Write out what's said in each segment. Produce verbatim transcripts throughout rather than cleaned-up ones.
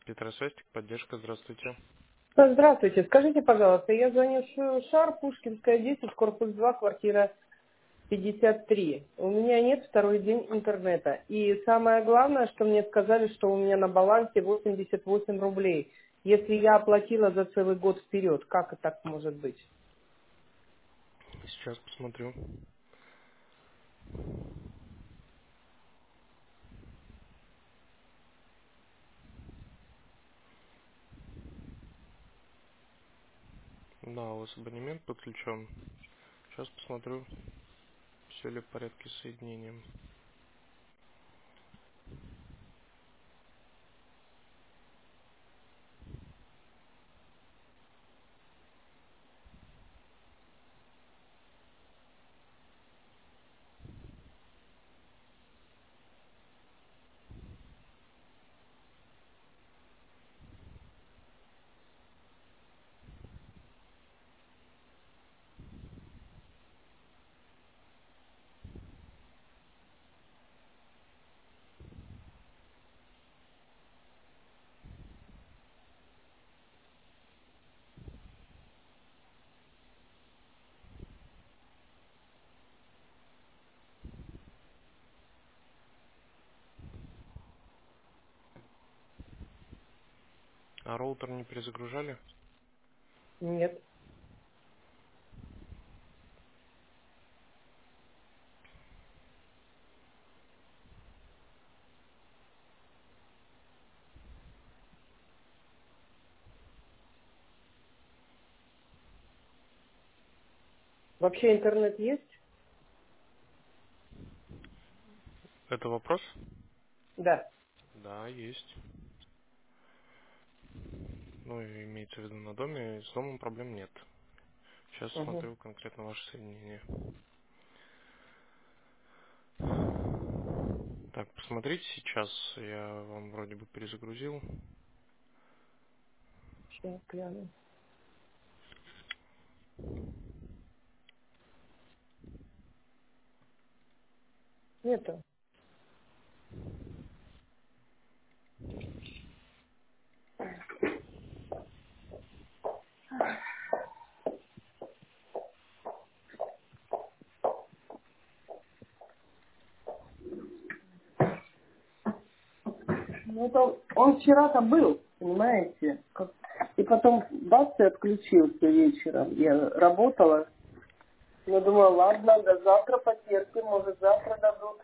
Петросвестик, поддержка, здравствуйте. Да, здравствуйте. Скажите, пожалуйста, я звоню в Шар, Пушкинская, десять, корпус два, квартира пятьдесят три. У меня нет второй день интернета. И самое главное, что мне сказали, что у меня на балансе восемьдесят восемь рублей. Если я оплатила за целый год вперед, как это так может быть? Сейчас посмотрю. Да, у вас абонемент подключен. Сейчас посмотрю, все ли в порядке с соединением. А роутер не перезагружали? Нет. Вообще интернет есть? Это вопрос? Да. Да, есть. Ну, и имеется в виду на доме. С домом проблем нет. Сейчас Угу. смотрю конкретно ваше соединение. Так, посмотрите сейчас. Я вам вроде бы перезагрузил. Сейчас гляну. Нету. Ну, это он вчера-то был, понимаете? Как- И потом бац, и отключился вечером. Я работала. Я думаю, ладно, до завтра потерпим, может завтра дадут.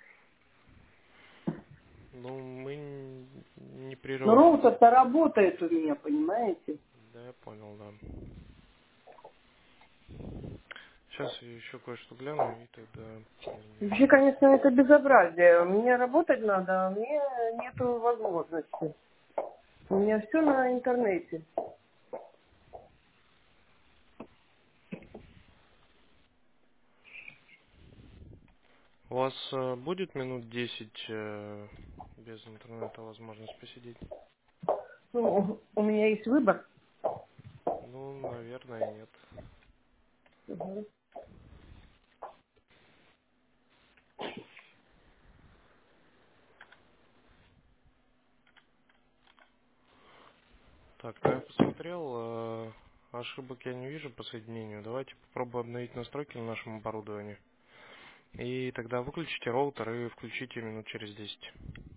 Ну, мы н- не Но прерываем. роутер-то работает у меня, понимаете? Да, я понял, да. Сейчас я еще кое-что гляну и тогда поменяем. Вообще, конечно, это безобразие. Мне работать надо, а мне нету возможности. У меня все на интернете. У вас э, будет минут десять э, без интернета возможность посидеть? Ну, у меня есть выбор. Ну, наверное, нет. Мгм. Так, ну я посмотрел, э, ошибок я не вижу по соединению. Давайте попробуем обновить настройки на нашем оборудовании. И тогда выключите роутер и включите минут через десять.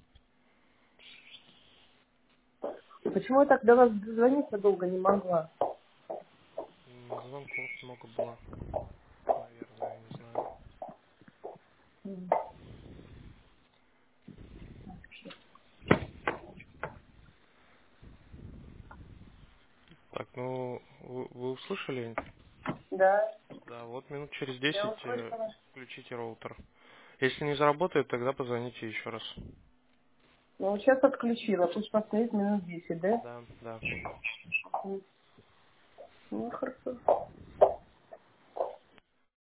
И почему я так до вас дозвониться долго не могла? М, Звонков много было, наверное, не знаю. М. Так, ну, вы, вы услышали? Да, Да, вот минут через я десять э, услышала. включите роутер. Если не заработает, тогда позвоните еще раз. Ну, сейчас отключила, пусть постоит минут десять, да? Да, да. М. Ну, хорошо.